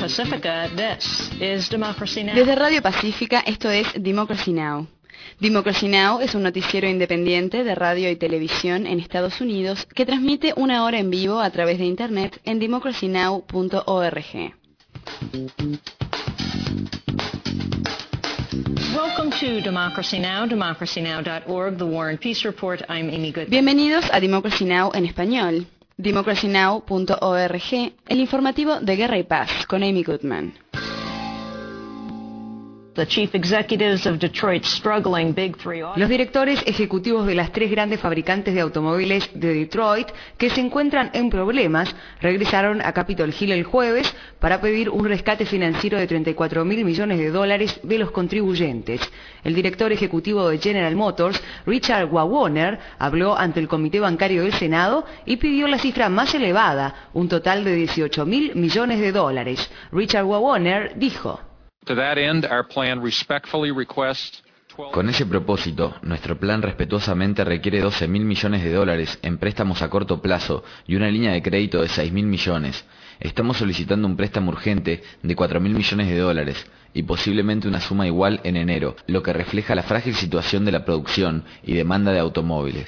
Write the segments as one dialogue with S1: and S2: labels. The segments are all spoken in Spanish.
S1: Pacifica, this is Democracy Now!
S2: Desde Radio Pacífica, esto es Democracy Now! Democracy Now! Es un noticiero independiente de radio y televisión en Estados Unidos que transmite una hora en vivo a través de Internet en democracynow.org.
S1: Welcome to Democracy Now!, democracynow.org, The War and Peace Report. I'm Amy Goodman.
S2: Bienvenidos a Democracy Now! En español. democracynow.org, el informativo de Guerra y Paz, con Amy Goodman.
S1: The chief executives of Detroit's struggling Big Three auto.
S3: Los directores ejecutivos de las tres grandes fabricantes de automóviles de Detroit, que se encuentran en problemas, regresaron a Capitol Hill el jueves para pedir un rescate financiero de $34.000 millones de los contribuyentes. El director ejecutivo de General Motors, Richard Wagoner, habló ante el Comité Bancario del Senado y pidió la cifra más elevada, un total de $18.000 millones. Richard Wagoner dijo:
S4: Con ese propósito, nuestro plan respetuosamente requiere $12.000 millones en préstamos a corto plazo y una línea de crédito de $6.000 millones. Estamos solicitando un préstamo urgente de $4.000 millones y posiblemente una suma igual en enero, lo que refleja la frágil situación de la producción y demanda de automóviles.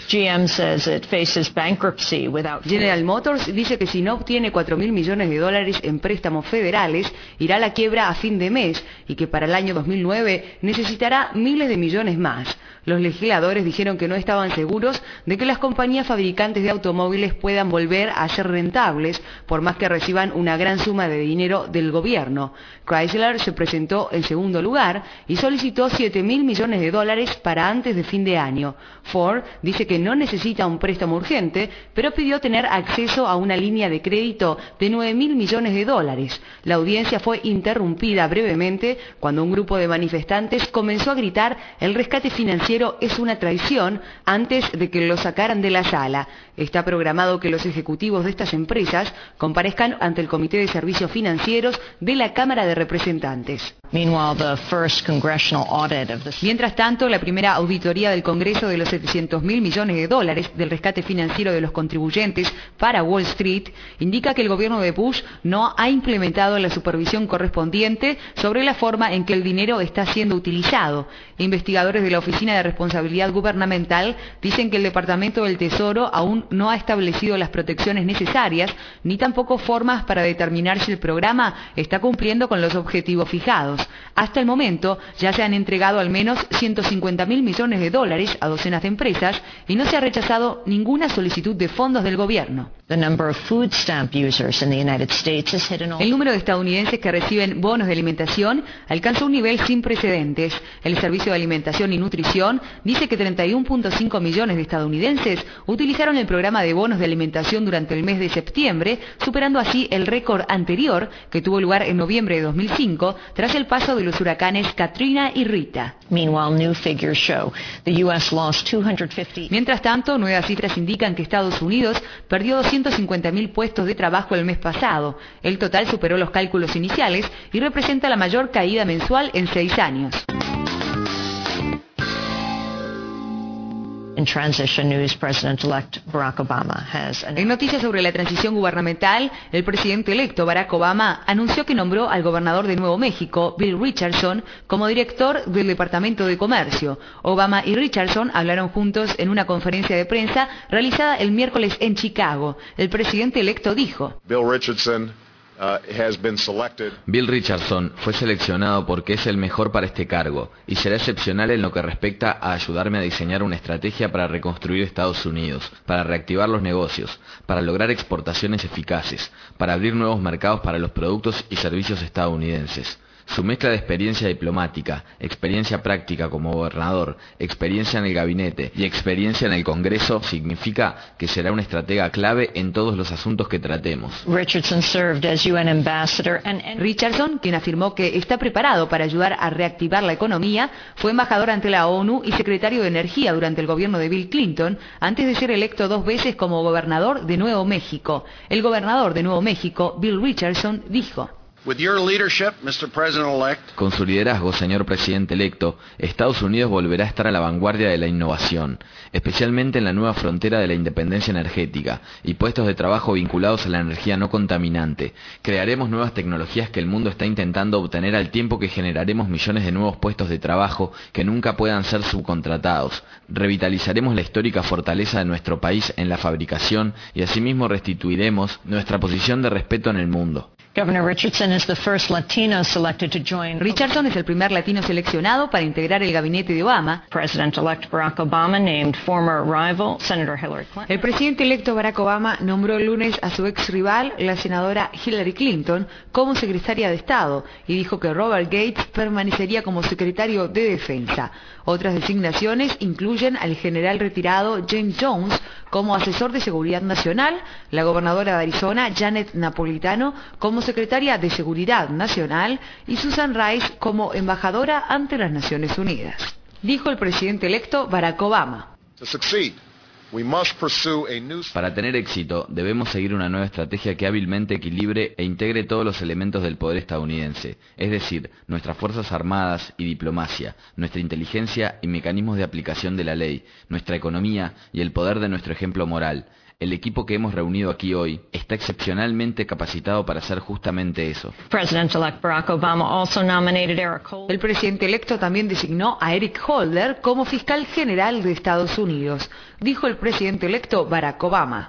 S3: General Motors dice que si no obtiene $4.000 millones en préstamos federales, irá a la quiebra a fin de mes y que para el año 2009 necesitará miles de millones más. Los legisladores dijeron que no estaban seguros de que las compañías fabricantes de automóviles puedan volver a ser rentables, por más que reciban una gran suma de dinero del gobierno. Chrysler se presentó en segundo lugar y solicitó $7.000 millones para antes de fin de año. Ford dice que no necesita un préstamo urgente, pero pidió tener acceso a una línea de crédito de $9.000 millones. La audiencia fue interrumpida brevemente cuando un grupo de manifestantes comenzó a gritar: "El rescate financiero es una traición", antes de que lo sacaran de la sala. Está programado que los ejecutivos de estas empresas comparezcan ante el Comité de Servicios Financieros de la Cámara de Representantes. Mientras tanto, la primera auditoría del Congreso de los $700.000 millones del rescate financiero de los contribuyentes para Wall Street indica que el gobierno de Bush no ha implementado la supervisión correspondiente sobre la forma en que el dinero está siendo utilizado. Investigadores de la Oficina de Responsabilidad Gubernamental dicen que el Departamento del Tesoro aún no ha establecido las protecciones necesarias, ni tampoco formas para determinar si el programa está cumpliendo con los objetivos fijados. Hasta el momento ya se han entregado al menos $150.000 millones a docenas de empresas y no se ha rechazado ninguna solicitud de fondos del gobierno. El número de estadounidenses que reciben bonos de alimentación alcanzó un nivel sin precedentes. El Servicio de Alimentación y Nutrición dice que 31.5 millones de estadounidenses utilizaron el programa de bonos de alimentación durante el mes de septiembre, superando así el récord anterior que tuvo lugar en noviembre de 2005 tras el paso de los huracanes Katrina y Rita. Mientras tanto, nuevas cifras indican que Estados Unidos perdió 250.000 puestos de trabajo el mes pasado. El total superó los cálculos iniciales y representa la mayor caída mensual en 6 años. En noticias sobre la transición gubernamental, el presidente electo Barack Obama anunció que nombró al gobernador de Nuevo México, Bill Richardson, como director del Departamento de Comercio. Obama y Richardson hablaron juntos en una conferencia de prensa realizada el miércoles en Chicago. El presidente electo dijo:
S4: Bill Richardson fue seleccionado porque es el mejor para este cargo y será excepcional en lo que respecta a ayudarme a diseñar una estrategia para reconstruir Estados Unidos, para reactivar los negocios, para lograr exportaciones eficaces, para abrir nuevos mercados para los productos y servicios estadounidenses. Su mezcla de experiencia diplomática, experiencia práctica como gobernador, experiencia en el gabinete y experiencia en el Congreso significa que será un estratega clave en todos los asuntos que tratemos.
S3: Richardson, quien afirmó que está preparado para ayudar a reactivar la economía, fue embajador ante la ONU y secretario de Energía durante el gobierno de Bill Clinton, antes de ser electo 2 veces como gobernador de Nuevo México. El gobernador de Nuevo México, Bill Richardson, dijo:
S5: With your leadership, Mr. President-elect,
S4: Con su liderazgo, señor presidente electo, Estados Unidos volverá a estar a la vanguardia de la innovación, especialmente en la nueva frontera de la independencia energética y puestos de trabajo vinculados a la energía no contaminante. Crearemos nuevas tecnologías que el mundo está intentando obtener al tiempo que generaremos millones de nuevos puestos de trabajo que nunca puedan ser subcontratados. Revitalizaremos la histórica fortaleza de nuestro país en la fabricación y asimismo restituiremos nuestra posición de respeto en el mundo.
S1: Governor Richardson is the first Latino selected to join.
S3: Richardson es el primer latino seleccionado para integrar el gabinete de Obama.
S1: President-elect Barack Obama named former rival Senator Hillary Clinton.
S3: El presidente electo Barack Obama nombró el lunes a su ex rival, la senadora Hillary Clinton, como secretaria de Estado y dijo que Robert Gates permanecería como secretario de Defensa. Otras designaciones incluyen al general retirado James Jones como asesor de seguridad nacional, la gobernadora de Arizona Janet Napolitano como secretaria de Seguridad Nacional y Susan Rice como embajadora ante las Naciones Unidas. Dijo el presidente electo Barack Obama.
S4: Para tener éxito, debemos seguir una nueva estrategia que hábilmente equilibre e integre todos los elementos del poder estadounidense, es decir, nuestras fuerzas armadas y diplomacia, nuestra inteligencia y mecanismos de aplicación de la ley, nuestra economía y el poder de nuestro ejemplo moral. El equipo que hemos reunido aquí hoy está excepcionalmente capacitado para hacer justamente eso.
S1: President-elect Barack Obama also nominated Eric Holder.
S3: El presidente electo también designó a Eric Holder como fiscal general de Estados Unidos, dijo el presidente electo Barack Obama.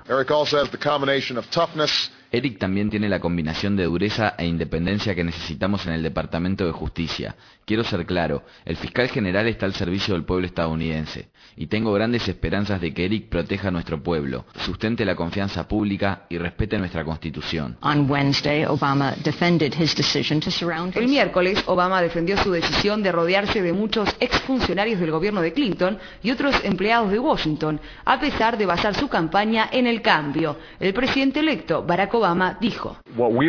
S4: Eric también tiene la combinación de dureza e independencia que necesitamos en el Departamento de Justicia. Quiero ser claro, el fiscal general está al servicio del pueblo estadounidense, y tengo grandes esperanzas de que Eric proteja a nuestro pueblo, sustente la confianza pública y respete nuestra Constitución.
S1: On Wednesday, Obama defended his decision to surround
S3: El miércoles, Obama defendió su decisión de rodearse de muchos exfuncionarios del gobierno de Clinton y otros empleados de Washington, a pesar de basar su campaña en el cambio. El presidente electo, Barack Obama, dijo: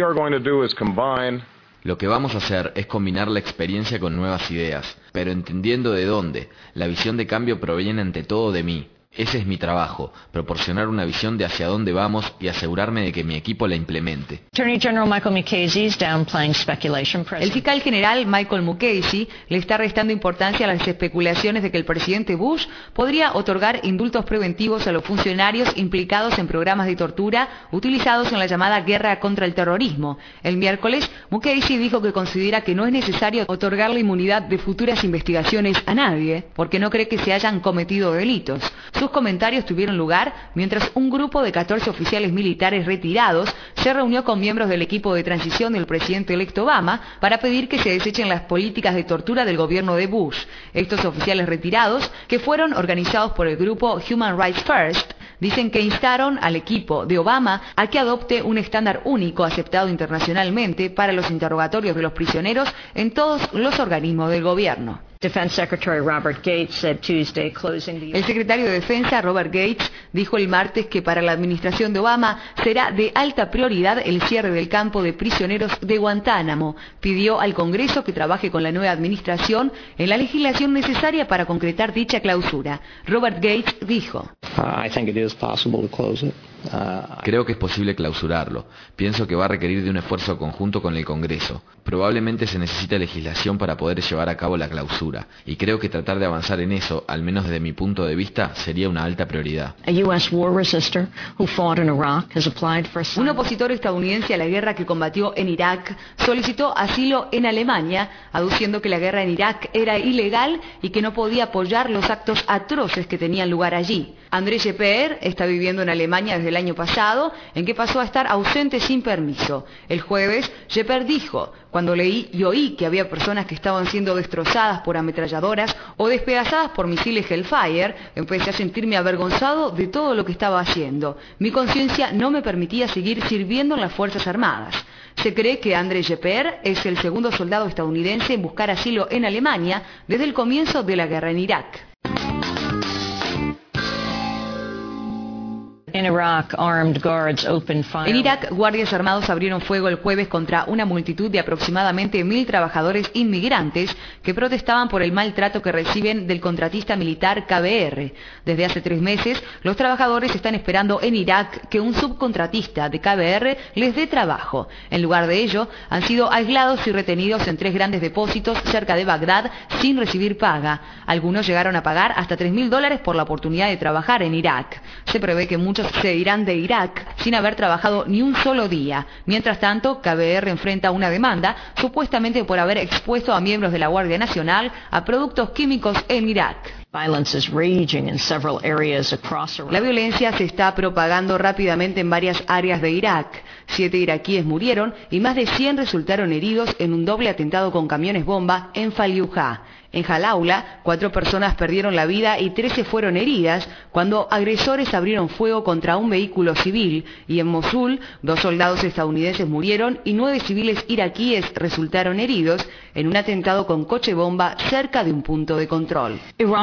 S4: Lo que vamos a hacer es combinar la experiencia con nuevas ideas, pero entendiendo de dónde. La visión de cambio proviene ante todo de mí. Ese es mi trabajo, proporcionar una visión de hacia dónde vamos y asegurarme de que mi equipo la implemente.
S1: Attorney General Michael Mukasey is downplaying speculation.
S3: El fiscal general Michael Mukasey le está restando importancia a las especulaciones de que el presidente Bush podría otorgar indultos preventivos a los funcionarios implicados en programas de tortura utilizados en la llamada guerra contra el terrorismo. El miércoles, Mukasey dijo que considera que no es necesario otorgar la inmunidad de futuras investigaciones a nadie, porque no cree que se hayan cometido delitos. Sus comentarios tuvieron lugar mientras un grupo de 14 oficiales militares retirados se reunió con miembros del equipo de transición del presidente electo Obama para pedir que se desechen las políticas de tortura del gobierno de Bush. Estos oficiales retirados, que fueron organizados por el grupo Human Rights First, dicen que instaron al equipo de Obama a que adopte un estándar único aceptado internacionalmente para los interrogatorios de los prisioneros en todos los organismos del gobierno.
S1: Defense Secretary Robert Gates said Tuesday closing the...
S3: El secretario de Defensa, Robert Gates, dijo el martes que para la administración de Obama será de alta prioridad el cierre del campo de prisioneros de Guantánamo. Pidió al Congreso que trabaje con la nueva administración en la legislación necesaria para concretar dicha clausura. Robert Gates dijo:
S4: Creo que es posible clausurarlo. Pienso que va a requerir de un esfuerzo conjunto con el Congreso. Probablemente se necesite legislación para poder llevar a cabo la clausura, y creo que tratar de avanzar en eso, al menos desde mi punto de vista, sería una alta prioridad.
S3: Un opositor estadounidense a la guerra que combatió en Irak solicitó asilo en Alemania, aduciendo que la guerra en Irak era ilegal y que no podía apoyar los actos atroces que tenían lugar allí. André Jeper está viviendo en Alemania desde el año pasado, en que pasó a estar ausente sin permiso. El jueves, Jeper dijo: Cuando leí y oí que había personas que estaban siendo destrozadas por ametralladoras o despedazadas por misiles Hellfire, empecé a sentirme avergonzado de todo lo que estaba haciendo. Mi conciencia no me permitía seguir sirviendo en las Fuerzas Armadas. Se cree que André Jeper es el segundo soldado estadounidense en buscar asilo en Alemania desde el comienzo de la guerra en Irak.
S1: In Iraq, armed guards opened fire.
S3: En Irak, guardias armados abrieron fuego el jueves contra una multitud de aproximadamente 1.000 trabajadores inmigrantes que protestaban por el maltrato que reciben del contratista militar KBR. Desde hace 3 meses, los trabajadores están esperando en Irak que un subcontratista de KBR les dé trabajo. En lugar de ello, han sido aislados y retenidos en 3 grandes depósitos cerca de Bagdad sin recibir paga. Algunos llegaron a pagar hasta $3.000 por la oportunidad de trabajar en Irak. Se prevé que muchos se irán de Irak sin haber trabajado ni un solo día. Mientras tanto, KBR enfrenta una demanda supuestamente por haber expuesto a miembros de la Guardia Nacional a productos químicos en Irak. La violencia se está propagando rápidamente en varias áreas de Irak. 7 iraquíes murieron y más de 100 resultaron heridos en un doble atentado con camiones bomba en Fallujah. En Jalaula, 4 personas perdieron la vida y 13 fueron heridas cuando agresores abrieron fuego contra un vehículo civil, y en Mosul, 2 soldados estadounidenses murieron y 9 civiles iraquíes resultaron heridos en un atentado con coche bomba cerca de un punto de control.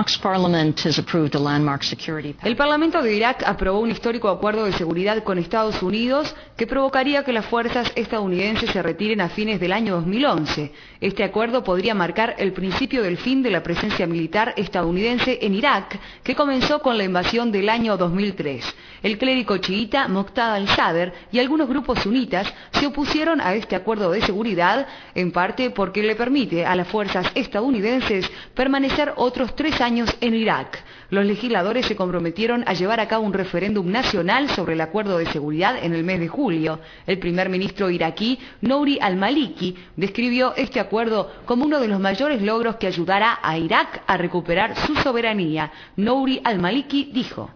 S3: El Parlamento de Irak aprobó un histórico acuerdo de seguridad con Estados Unidos que provocaría que las fuerzas estadounidenses se retiren a fines del año 2011. Este acuerdo podría marcar el principio del fin de la presencia militar estadounidense en Irak, que comenzó con la invasión del año 2003. El clérigo chiita Muqtada al-Sadr y algunos grupos sunitas se opusieron a este acuerdo de seguridad, en parte porque le permite a las fuerzas estadounidenses permanecer otros 3 años en Irak. Los legisladores se comprometieron a llevar a cabo un referéndum nacional sobre el acuerdo de seguridad en el mes de julio. El primer ministro iraquí, Nouri al-Maliki, describió este acuerdo como uno de los mayores logros que ayudará a Irak a recuperar su soberanía. Nouri al-Maliki dijo: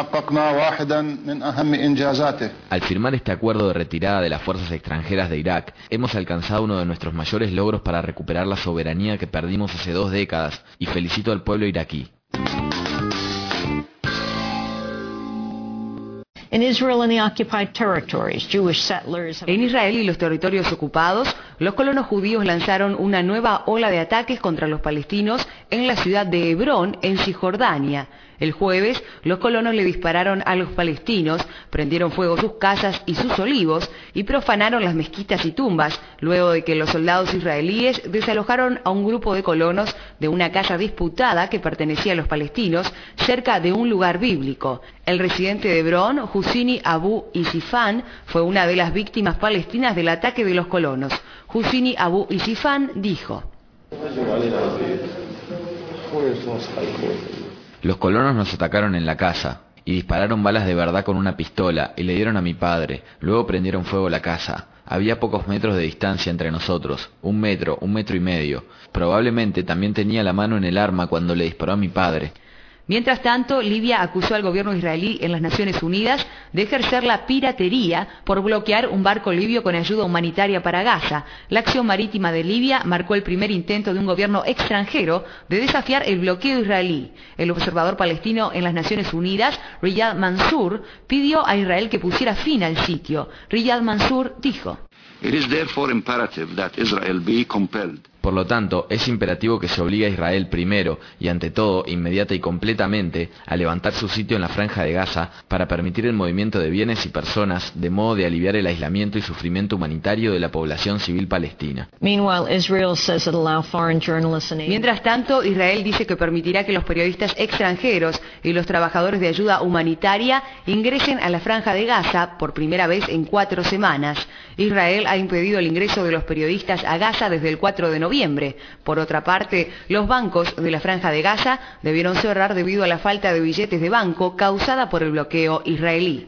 S4: Al firmar este acuerdo de retirada de las fuerzas extranjeras de Irak, hemos alcanzado uno de nuestros mayores logros para recuperar la soberanía que perdimos hace 2 décadas, y felicito al pueblo iraquí.
S1: En Israel
S3: y los territorios ocupados, los colonos judíos lanzaron una nueva ola de ataques contra los palestinos en la ciudad de Hebrón, en Cisjordania. El jueves, los colonos le dispararon a los palestinos, prendieron fuego sus casas y sus olivos y profanaron las mezquitas y tumbas, luego de que los soldados israelíes desalojaron a un grupo de colonos de una casa disputada que pertenecía a los palestinos cerca de un lugar bíblico. El residente de Hebrón, Husini Abu Isifan, fue una de las víctimas palestinas del ataque de los colonos. Husini Abu Isifan dijo:
S4: Los colonos nos atacaron en la casa y dispararon balas de verdad con una pistola y le dieron a mi padre. Luego prendieron fuego la casa. Había pocos metros de distancia entre nosotros, 1 metro, 1,5 metros. Probablemente también tenía la mano en el arma cuando le disparó a mi padre.
S3: Mientras tanto, Libia acusó al gobierno israelí en las Naciones Unidas de ejercer la piratería por bloquear un barco libio con ayuda humanitaria para Gaza. La acción marítima de Libia marcó el primer intento de un gobierno extranjero de desafiar el bloqueo israelí. El observador palestino en las Naciones Unidas, Riyad Mansour, pidió a Israel que pusiera fin al sitio. Riyad Mansour dijo:
S5: It is therefore imperative that Israel be compelled.
S4: Por lo tanto, es imperativo que se obligue a Israel primero y ante todo, inmediata y completamente, a levantar su sitio en la Franja de Gaza para permitir el movimiento de bienes y personas de modo de aliviar el aislamiento y sufrimiento humanitario de la población civil palestina.
S3: Mientras tanto, Israel dice que permitirá que los periodistas extranjeros y los trabajadores de ayuda humanitaria ingresen a la Franja de Gaza por primera vez en 4 semanas. Israel ha impedido el ingreso de los periodistas a Gaza desde el 4 de noviembre. Por otra parte, los bancos de la Franja de Gaza debieron cerrar debido a la falta de billetes de banco causada por el bloqueo israelí.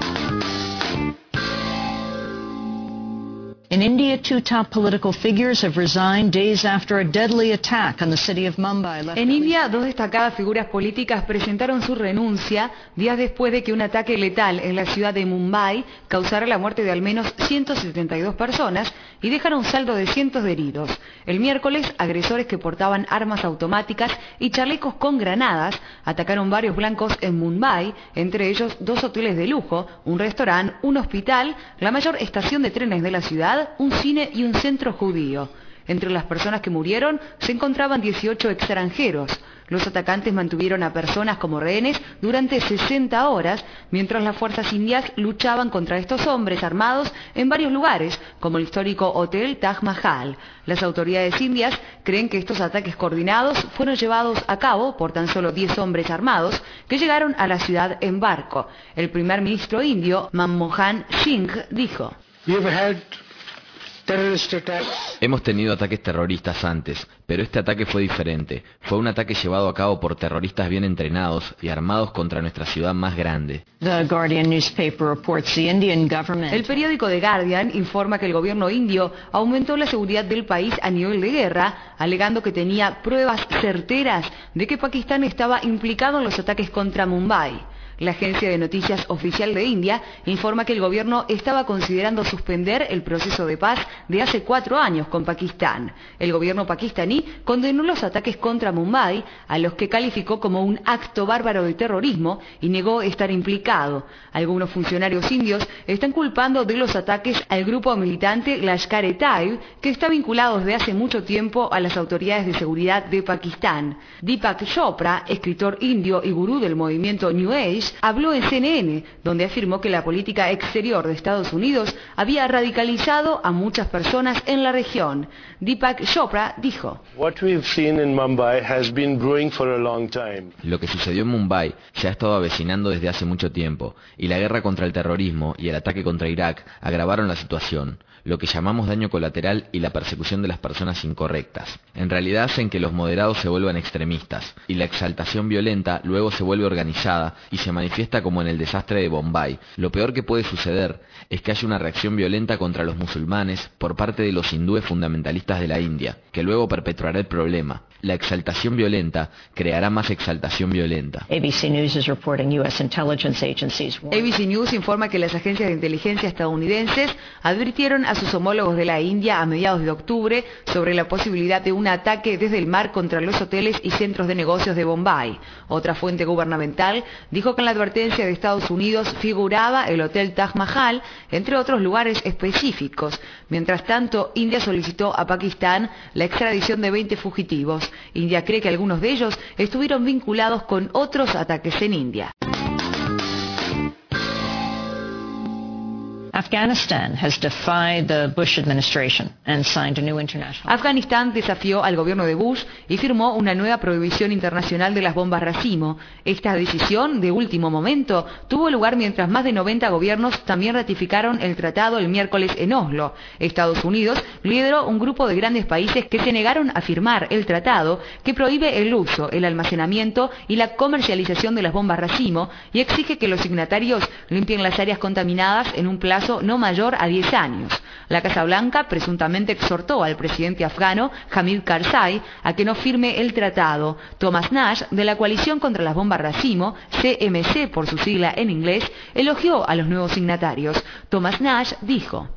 S1: In India, 2 top political figures have resigned days after a deadly attack on the city of Mumbai.
S3: En India, 2 destacadas figuras políticas presentaron su renuncia días después de que un ataque letal en la ciudad de Mumbai causara la muerte de al menos 172 personas y dejara un saldo de cientos de heridos. El miércoles, agresores que portaban armas automáticas y chalecos con granadas atacaron varios blancos en Mumbai, entre ellos 2 hoteles de lujo, un restaurante, un hospital, la mayor estación de trenes de la ciudad, un cine y un centro judío. Entre las personas que murieron se encontraban 18 extranjeros. Los atacantes mantuvieron a personas como rehenes durante 60 horas, mientras las fuerzas indias luchaban contra estos hombres armados en varios lugares, como el histórico Hotel Taj Mahal. Las autoridades indias creen que estos ataques coordinados fueron llevados a cabo por tan solo 10 hombres armados que llegaron a la ciudad en barco. El primer ministro indio, Manmohan Singh, dijo:
S4: Hemos tenido ataques terroristas antes, pero este ataque fue diferente. Fue un ataque llevado a cabo por terroristas bien entrenados y armados contra nuestra ciudad más grande.
S1: El
S3: periódico The Guardian informa que el gobierno indio aumentó la seguridad del país a nivel de guerra, alegando que tenía pruebas certeras de que Pakistán estaba implicado en los ataques contra Mumbai. La agencia de noticias oficial de India informa que el gobierno estaba considerando suspender el proceso de paz de hace 4 años con Pakistán. El gobierno pakistaní condenó los ataques contra Mumbai, a los que calificó como un acto bárbaro de terrorismo y negó estar implicado. Algunos funcionarios indios están culpando de los ataques al grupo militante Lashkar-e-Taiba, que está vinculado desde hace mucho tiempo a las autoridades de seguridad de Pakistán. Deepak Chopra, escritor indio y gurú del movimiento New Age, habló en CNN, donde afirmó que la política exterior de Estados Unidos había radicalizado a muchas personas en la región. Deepak Chopra dijo:
S4: Lo que sucedió en Mumbai se ha estado avecinando desde hace mucho tiempo, y la guerra contra el terrorismo y el ataque contra Irak agravaron la situación, lo que llamamos daño colateral y la persecución de las personas incorrectas. En realidad hacen que los moderados se vuelvan extremistas, y la exaltación violenta luego se vuelve organizada y se manifiesta como en el desastre de Bombay. Lo peor que puede suceder es que haya una reacción violenta contra los musulmanes por parte de los hindúes fundamentalistas de la India, que luego perpetuará el problema. La exaltación violenta creará más exaltación violenta.
S1: ABC
S3: News informa que las agencias de inteligencia estadounidenses advirtieron a sus homólogos de la India a mediados de octubre sobre la posibilidad de un ataque desde el mar contra los hoteles y centros de negocios de Bombay. Otra fuente gubernamental dijo que en la advertencia de Estados Unidos figuraba el Hotel Taj Mahal, entre otros lugares específicos. Mientras tanto, India solicitó a Pakistán la extradición de 20 fugitivos. India cree que algunos de ellos estuvieron vinculados con otros ataques en India.
S1: Afghanistan has defied the Bush administration and signed a new international.
S3: Afganistán desafió al gobierno de Bush y firmó una nueva prohibición internacional de las bombas racimo. Esta decisión de último momento tuvo lugar mientras más de 90 gobiernos también ratificaron el tratado el miércoles en Oslo. Estados Unidos lideró un grupo de grandes países que se negaron a firmar el tratado que prohíbe el uso, el almacenamiento y la comercialización de las bombas racimo y exige que los signatarios limpien las áreas contaminadas en un plazo no mayor a 10 años. La Casa Blanca presuntamente exhortó al presidente afgano Hamid Karzai a que no firme el tratado. Thomas Nash, de la coalición contra las bombas racimo, CMC por su sigla en inglés, elogió a los nuevos signatarios. Thomas Nash dijo: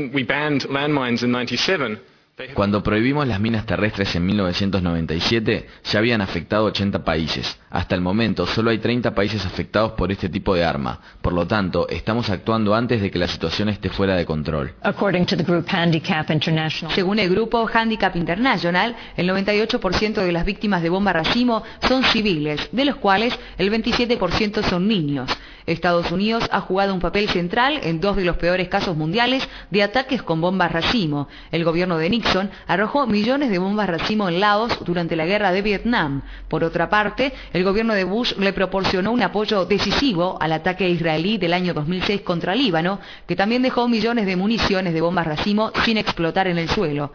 S4: Cuando prohibimos las minas terrestres en 1997, ya habían afectado 80 países. Hasta el momento, solo hay 30 países afectados por este tipo de arma. Por lo tanto, estamos actuando antes de que la situación esté fuera de control.
S3: Según el grupo Handicap International, el 98% de las víctimas de bomba racimo son civiles, de los cuales el 27% son niños. Estados Unidos ha jugado un papel central en 2 de los peores casos mundiales de ataques con bombas racimo. El gobierno de Nixon arrojó millones de bombas racimo en Laos durante la guerra de Vietnam. Por otra parte, el gobierno de Bush le proporcionó un apoyo decisivo al ataque israelí del año 2006 contra Líbano, que también dejó millones de municiones de bombas racimo sin explotar en el suelo.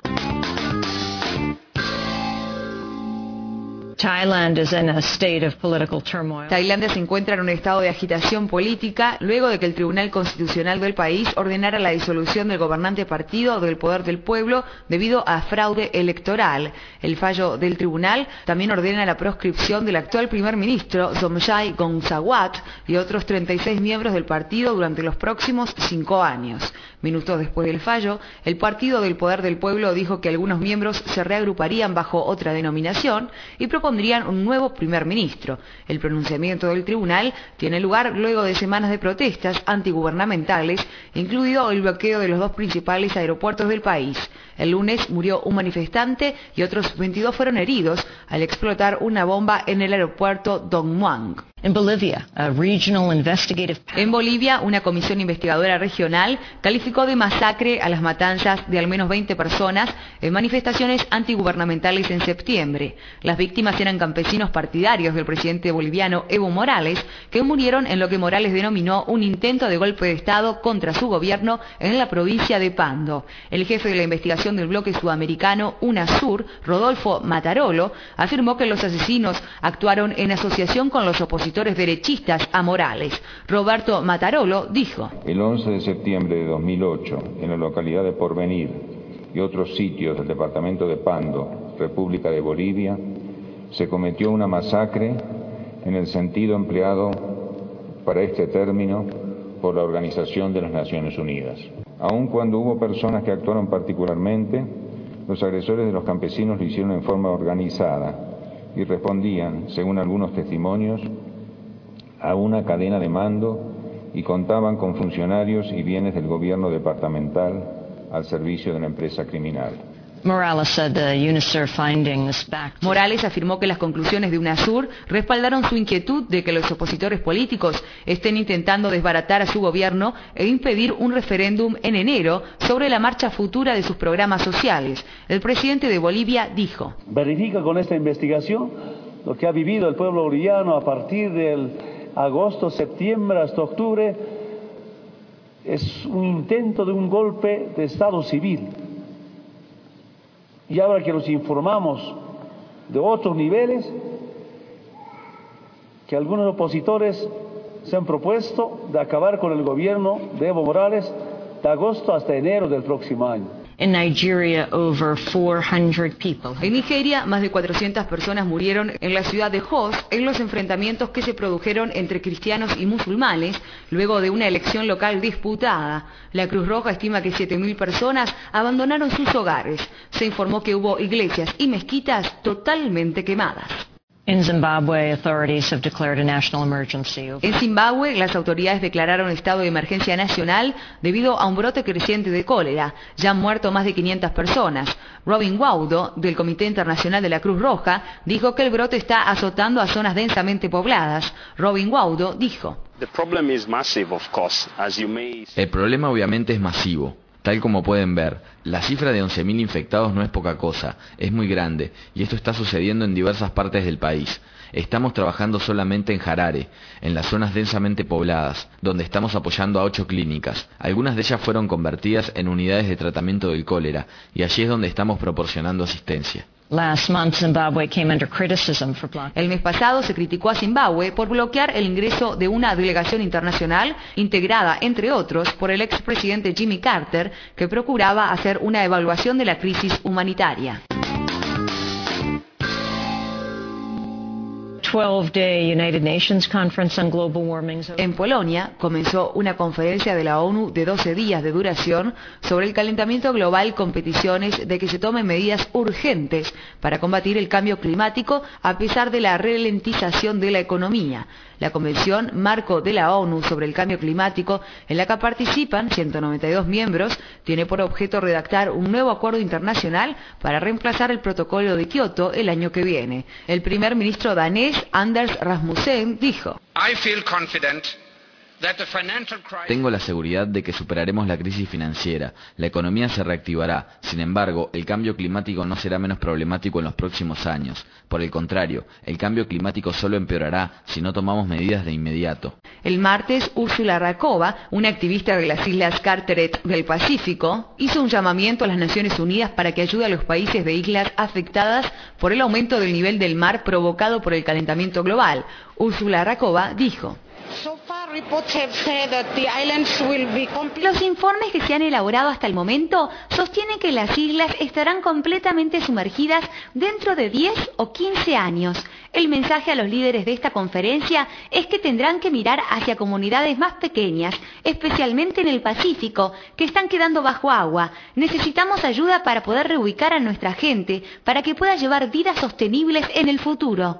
S3: Tailandia se encuentra en un estado de agitación política luego de que el Tribunal Constitucional del país ordenara la disolución del gobernante partido del Poder del Pueblo debido a fraude electoral. El fallo del tribunal también ordena la proscripción del actual primer ministro Somchai Gongsawat y otros 36 miembros del partido durante los próximos 5 años. Minutos después del fallo, el Partido del Poder del Pueblo dijo que algunos miembros se reagruparían bajo otra denominación y proponía propondrían un nuevo primer ministro. El pronunciamiento del tribunal tiene lugar luego de semanas de protestas antigubernamentales, incluido el bloqueo de los dos principales aeropuertos del país. El lunes murió un manifestante y otros 22 fueron heridos al explotar una bomba en el aeropuerto Don Muang.
S1: In Bolivia, a regional investigative...
S3: En Bolivia, una comisión investigadora regional calificó de masacre a las matanzas de al menos 20 personas en manifestaciones antigubernamentales en septiembre. Las víctimas eran campesinos partidarios del presidente boliviano Evo Morales, que murieron en lo que Morales denominó un intento de golpe de Estado contra su gobierno en la provincia de Pando. El jefe de la investigación del bloque sudamericano UNASUR, Rodolfo Matarolo, afirmó que los asesinos actuaron en asociación con los opositores derechistas a Morales. Roberto Matarolo dijo:
S6: El 11 de septiembre de 2008, en la localidad de Porvenir y otros sitios del departamento de Pando, República de Bolivia, se cometió una masacre en el sentido empleado para este término por la Organización de las Naciones Unidas. Aun cuando hubo personas que actuaron particularmente, los agresores de los campesinos lo hicieron en forma organizada y respondían, según algunos testimonios, a una cadena de mando y contaban con funcionarios y bienes del gobierno departamental al servicio de una empresa criminal.
S3: Morales afirmó que las conclusiones de UNASUR respaldaron su inquietud de que los opositores políticos estén intentando desbaratar a su gobierno e impedir un referéndum en enero sobre la marcha futura de sus programas sociales. El presidente de Bolivia dijo:
S7: verifica con esta investigación lo que ha vivido el pueblo boliviano a partir del agosto, septiembre hasta octubre. Es un intento de un golpe de Estado civil. Y ahora que nos informamos de otros niveles, que algunos opositores se han propuesto de acabar con el gobierno de Evo Morales de agosto hasta enero del próximo año.
S1: In Nigeria, over 400 people.
S3: En Nigeria, más de 400 personas murieron en la ciudad de Jos en los enfrentamientos que se produjeron entre cristianos y musulmanes luego de una elección local disputada. La Cruz Roja estima que 7.000 personas abandonaron sus hogares. Se informó que hubo iglesias y mezquitas totalmente quemadas.
S1: In Zimbabwe, authorities have declared a national emergency.
S3: En Zimbabue, las autoridades declararon estado de emergencia nacional debido a un brote creciente de cólera. Ya han muerto más de 500 personas. Robin Waudo, del Comité Internacional de la Cruz Roja, dijo que el brote está azotando a zonas densamente pobladas. Robin Waudo dijo:
S4: El problema obviamente es masivo. Tal como pueden ver, la cifra de 11.000 infectados no es poca cosa, es muy grande, y esto está sucediendo en diversas partes del país. Estamos trabajando solamente en Harare, en las zonas densamente pobladas, donde estamos apoyando a 8 clínicas. Algunas de ellas fueron convertidas en unidades de tratamiento del cólera, y allí es donde estamos proporcionando asistencia.
S3: El mes pasado se criticó a Zimbabue por bloquear el ingreso de una delegación internacional integrada, entre otros, por el expresidente Jimmy Carter, que procuraba hacer una evaluación de la crisis humanitaria.
S1: 12-day United Nations Conference on Global Warming.
S3: En Polonia comenzó una conferencia de la ONU de 12 días de duración sobre el calentamiento global con peticiones de que se tomen medidas urgentes para combatir el cambio climático a pesar de la ralentización de la economía. La Convención Marco de la ONU sobre el Cambio Climático, en la que participan 192 miembros, tiene por objeto redactar un nuevo acuerdo internacional para reemplazar el protocolo de Kioto el año que viene. El primer ministro danés, Anders Rasmussen, dijo:
S4: Tengo la seguridad de que superaremos la crisis financiera, la economía se reactivará. Sin embargo, el cambio climático no será menos problemático en los próximos años. Por el contrario, el cambio climático solo empeorará si no tomamos medidas de inmediato.
S3: El martes, Úrsula Rakova, una activista de las Islas Carteret del Pacífico, hizo un llamamiento a las Naciones Unidas para que ayude a los países de islas afectadas por el aumento del nivel del mar provocado por el calentamiento global. Úrsula Rakova dijo:
S8: Los informes que se han elaborado hasta el momento sostienen que las islas estarán completamente sumergidas dentro de 10 o 15 años. El mensaje a los líderes de esta conferencia es que tendrán que mirar hacia comunidades más pequeñas, especialmente en el Pacífico, que están quedando bajo agua. Necesitamos ayuda para poder reubicar a nuestra gente, para que pueda llevar vidas sostenibles en el futuro.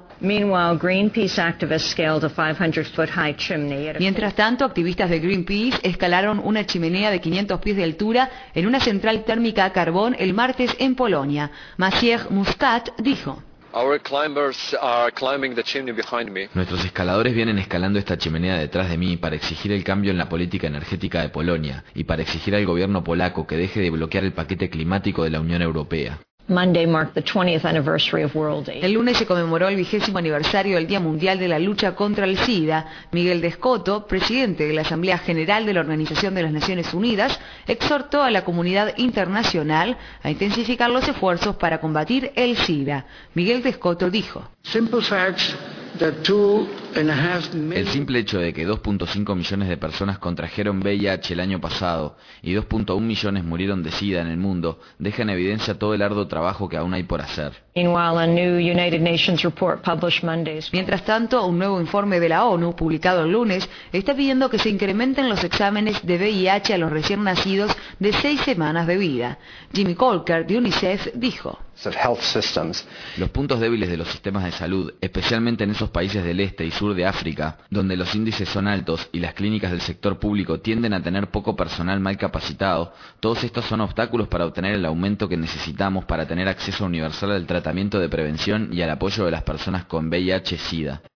S3: Mientras tanto, activistas de Greenpeace escalaron una chimenea de 500 pies de altura en una central térmica a carbón el martes en Polonia. Maciej Muscat dijo:
S4: Nuestros escaladores vienen escalando esta chimenea detrás de mí para exigir el cambio en la política energética de Polonia y para exigir al gobierno polaco que deje de bloquear el paquete climático de la Unión Europea.
S3: El lunes se conmemoró el 20º aniversario del Día Mundial de la Lucha contra el SIDA. Miguel Descoto, presidente de la Asamblea General de la Organización de las Naciones Unidas, exhortó a la comunidad internacional a intensificar los esfuerzos para combatir el SIDA. Miguel Descoto dijo:
S4: El simple hecho de que 2.5 millones de personas contrajeron VIH el año pasado y 2.1 millones murieron de SIDA en el mundo deja en evidencia todo el arduo trabajo que aún hay por hacer.
S3: Mientras tanto, un nuevo informe de la ONU, publicado el lunes, está pidiendo que se incrementen los exámenes de VIH a los recién nacidos de 6 semanas de vida. Jimmy Colker, de UNICEF, dijo:
S4: Los puntos débiles de los sistemas de salud, especialmente en esos países del este y sur de África, donde los índices son altos y las clínicas del sector público tienden a tener poco personal mal capacitado, todos estos son obstáculos para obtener el aumento que necesitamos para tener acceso universal al tratamiento de prevención y al apoyo de las personas con VIH-Sida.